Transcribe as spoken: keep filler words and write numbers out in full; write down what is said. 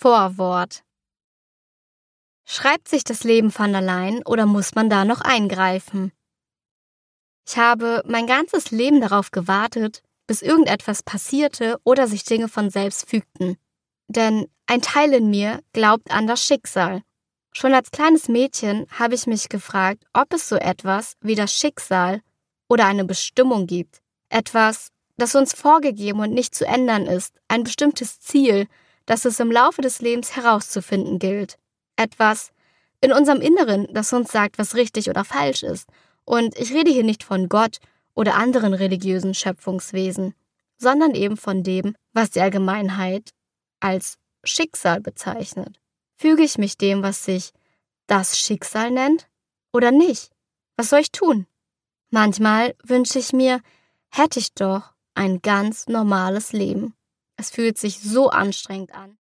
Vorwort. Schreibt sich das Leben von allein oder muss man da noch eingreifen? Ich habe mein ganzes Leben darauf gewartet, bis irgendetwas passierte oder sich Dinge von selbst fügten. Denn ein Teil in mir glaubt an das Schicksal. Schon als kleines Mädchen habe ich mich gefragt, ob es so etwas wie das Schicksal oder eine Bestimmung gibt. Etwas, das uns vorgegeben und nicht zu ändern ist, ein bestimmtes Ziel, das es im Laufe des Lebens herauszufinden gilt. Etwas in unserem Inneren, das uns sagt, was richtig oder falsch ist. Und ich rede hier nicht von Gott oder anderen religiösen Schöpfungswesen, sondern eben von dem, was die Allgemeinheit als Schicksal bezeichnet. Füge ich mich dem, was sich das Schicksal nennt, oder nicht? Was soll ich tun? Manchmal wünsche ich mir, hätte ich doch ein ganz normales Leben. Es fühlt sich so anstrengend an.